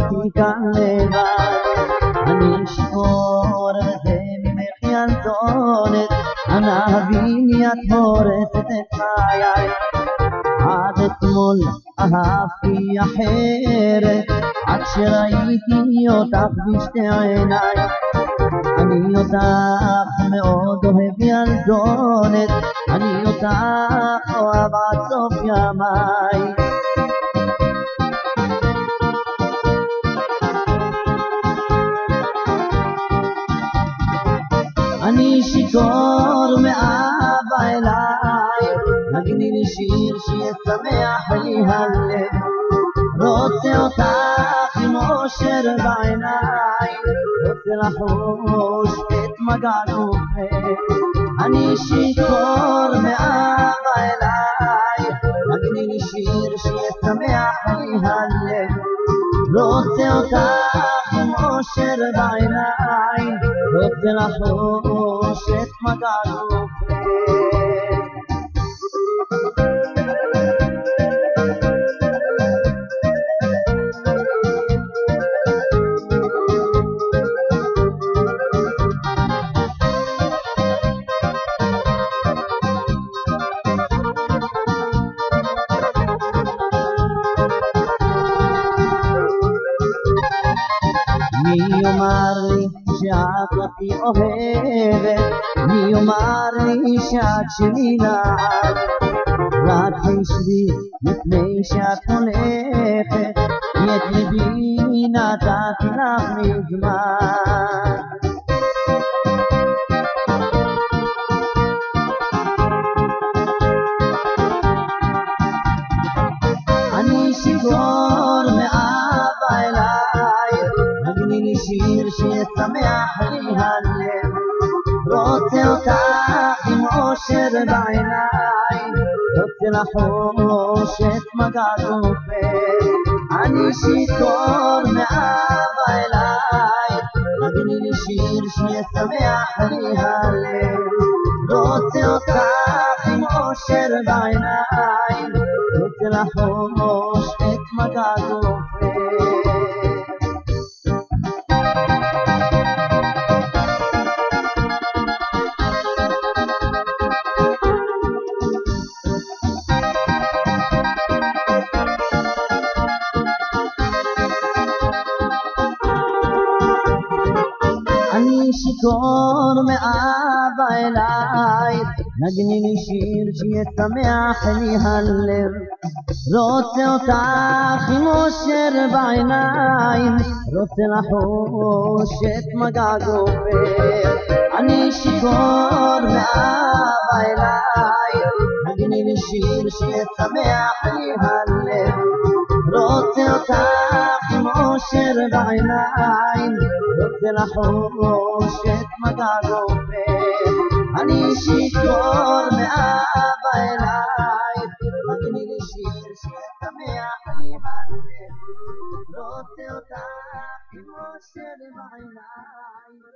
אותי כאן לבד. אני שיכור וזה ממך ילדונת, אנא הביני את הורסת את חיי. עד אתמול אהבתי אחרת, עד שראיתי אותך בשתי עיניי. אני אותך מאוד אוהב ילדונת, אני אותך אוהב עד סוף ימיי. אני שיכור מאהבה אליי, נגני לי שיר שישמח לי הלב. רוצה אותך עם אושר בעיניים, רוצה לחוש את מגע גופך. אני שיכור מאהבה אליי, נגני לי שיר שישמח לי הלב. רוצה אותך עם אושר בעיניים, רוצה לחוש את מגע גופך. מי יאמר לי שאת אותי אוהבת, מי יאמר לי שאת שלי לעד. רק חשבי לפני שאת הולכת, את ליבי נתתי לך מזמן. אני שיכור מאהבה אליי, נגני לי שיר שישמח לי הלב. רוצה אותך עם אושר בעיניים, רוצה לחוש את מגע גופך. אני שיכור מאהבה אליי, נגני לי שיר שישמח לי הלב. רוצה אותך עם אושר בעיניים, רוצה לחוש את מגע גופך. אני שיכור מאהבה אליי, נגני לי שיר שישמח לי הלב. רוצה אותך עם אושר בעיניים, רוצה לחוש את מגע גופך. אני שיכור מאהבה אליי, נגני לי שיר שישמח לי הלב. רוצה אותך עם אושר בעיניים, רוצה לחוש את מגע גופך. אני שיכור מאהבה אליי, נגני לי שיר שישמח לי הלב. רוצה אותך עם אושר בעיניים.